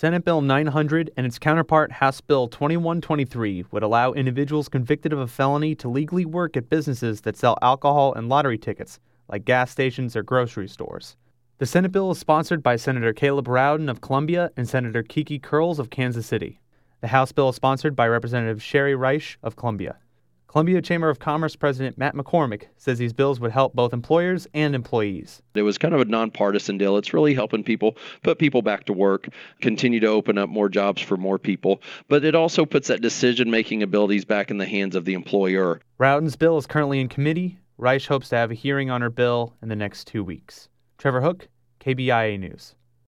Senate Bill 900 and its counterpart House Bill 2123 would allow individuals convicted of a felony to legally work at businesses that sell alcohol and lottery tickets, like gas stations or grocery stores. The Senate bill is sponsored by Senator Caleb Rowden of Columbia and Senator Kiki Curls of Kansas City. The House bill is sponsored by Representative Sherry Reich of Columbia. Columbia Chamber of Commerce President Matt McCormick says these bills would help both employers and employees. It was kind of a nonpartisan deal. It's really helping people put people back to work, continue to open up more jobs for more people. But it also puts that decision-making abilities back in the hands of the employer. Rowden's bill is currently in committee. Reich hopes to have a hearing on her bill in the next 2 weeks. Trevor Hook, KBIA News.